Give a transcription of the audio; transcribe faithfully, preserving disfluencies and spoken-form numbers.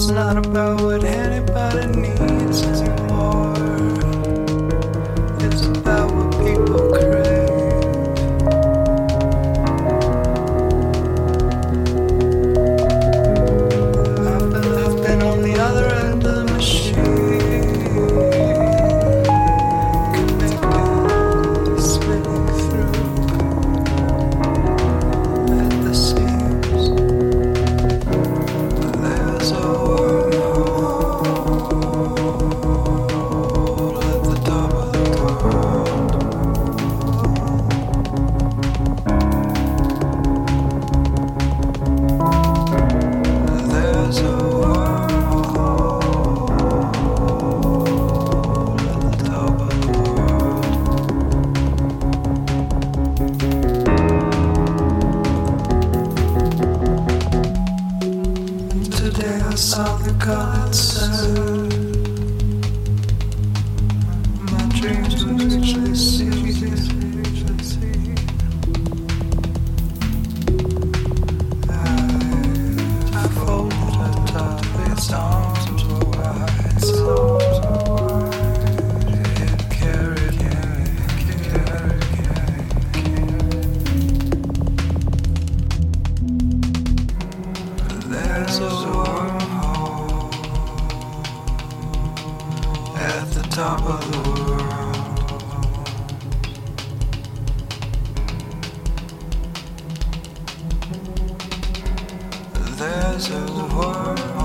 not about what anybody needs anymore. It's about what people crave. I've been, I've been on the other end of the machine, connected, spinning through at the seams. There's a wormhole at the top of the world. There's a wormhole at the top of the world. Today I saw the colored sun. My dreams would reach the sea. I, I folded atop its arms were wide, its arms were wide. It carried, carried, carried, carried, carried. There's a wormhole at the top of the world. There's a wormhole